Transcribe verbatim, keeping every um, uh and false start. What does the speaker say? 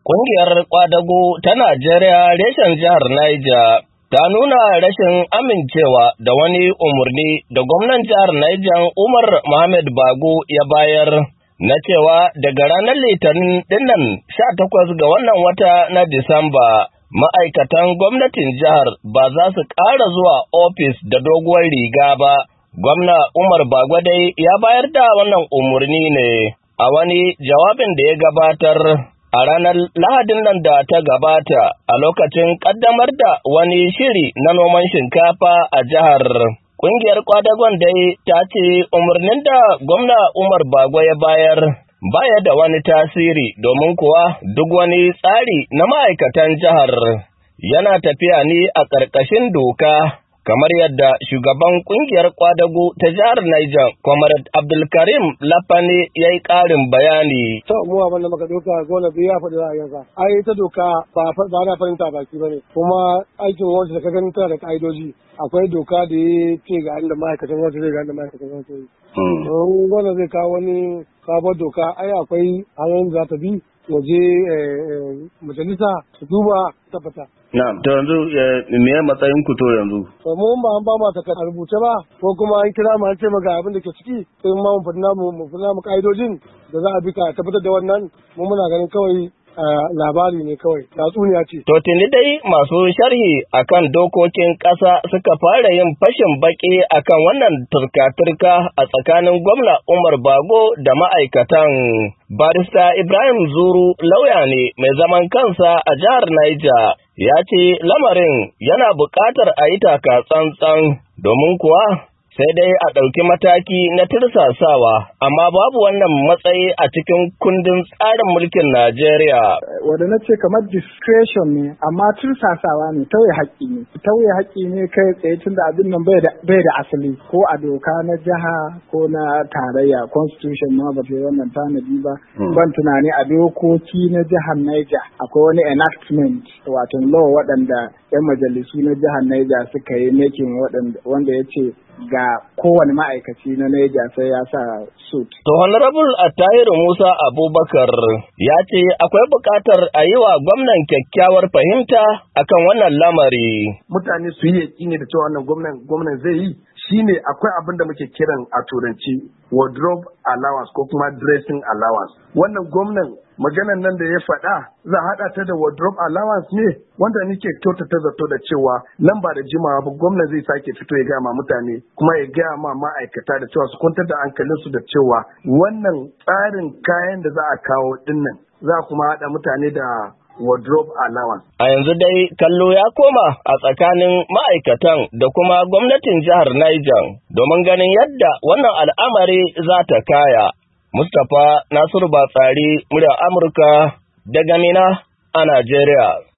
Ƙungiyar ƙwadago ta Najeriya reshen jihar Niger ta nuna rashin amincewa da wani umarni da gwamnan jihar Niger Umar Mohammed Bago ya bayar na cewa daga ranar Litinin dinnan sha takwas ga wannan wata na Disamba ma'aikatan gwamnatin jihar ba za su ƙara zuwa ofis da doguwar riga ba. Gwamna Umar Bago dai ya bayar da wannan umarni ne a wani jawabin da ya gabatar a ranar Lahadin nan da ta gabata a lokacin ƙaddamar da wani shiri na noman shinkafa a jihar. Ƙungiyar ƙwadagon dai ta ce umarnin da gwamna Umar Bago ya bayar baya da wani tasiri domin kuwa duk wani tsari na ma'aikatan jihar yana tafiya ne a ƙarƙashin doka. Kamar yadda shugaban ƙungiyar ƙwadago ta jihar Niger, Comrade Abdulkarim Lafani ya yi ƙarin bayani. To, mu abin da muka doka gona biyu ya faɗi ra'ayinsa. Ai, ta doka ba ba na farinta baki ba ne, kuma aikin wanda da ka gani tana da ƙa'idoji. Akwai doka da ya ce ga inda ma'aikatan wanda zai ga inda ma'aikatan wanda zai. Don gwamna zai kawo wani sabon doka, ai akwai hanyoyin za ta bi waje majalisa su duba tabbata. Na'am, to yanzu me ya matsayin ku to yanzu? To mu ba an ba ma ta rubuce ba ko kuma an kira mu an ce maka abin da ke ciki sai ma mu fadina mu mu fadina mu kaidojin da za a bi ka tabbatar da wannan mu muna ganin kawai labari ne kawai tatsuniya ce. To tuni dai masu sharhi akan dokokin ƙasa suka fara yin fashin baki akan wannan turka-turka a tsakanin gwamna Umar Bago da ma'aikatan. Barista Ibrahim Zuru lauya ne mai zaman kansa a jihar Niger ya ce lamarin yana buƙatar a yi taka tsantsan domin kuwa sai dai a ɗauki mataki na tirsasawa, amma babu wannan matsayi a cikin kundin tsarin mulkin Najeriya. Wanda na ce kamar discretion ne, amma tirsasawa ne, tauye haƙƙi ne. Tauye haƙƙi ne kai tsaye tun da abin nan bai da asali, ko a doka na jiha ko na tarayya, constitution ma ba ta yi wannan tanadi ba. Ban tunani a dokoki na jihar Niger akwai wani enactment, wato law waɗanda 'yan majalisu na jihar Niger suka yi making wanda ya ce ga kowane ma'aikaci na Niger sai ya sa suit. To Honorable Attahiru Musa Abubakar ya ce akwai buƙatar a yi wa gwamnan kyakkyawar fahimta akan wannan lamari. Mutane su yi yaƙini da cewa wannan gwamnan gwamnan zai yi shine akwai abin da muke kiran a turanci wardrobe allowance ko kuma dressing allowance. Wannan gwamnan maganan nan da ya faɗa za a haɗa ta da wardrobe allowance ne wanda nake kyautata zato da cewa nan ba da jimawa ba gwamna zai sake fito ya gaya ma mutane kuma ya gaya ma ma'aikata da cewa su kwantar da hankalinsu da cewa wannan tsarin kayan da za a kawo dinnan za kuma haɗa mutane da wardrobe allowance. A yanzu dai kallo ya koma a tsakanin ma'aikatan da kuma gwamnatin jihar Niger domin ganin yadda wannan al'amari za ta kaya. Mustapha Nasiru Batsari, muryar Amurka daga Mina a Najeriya.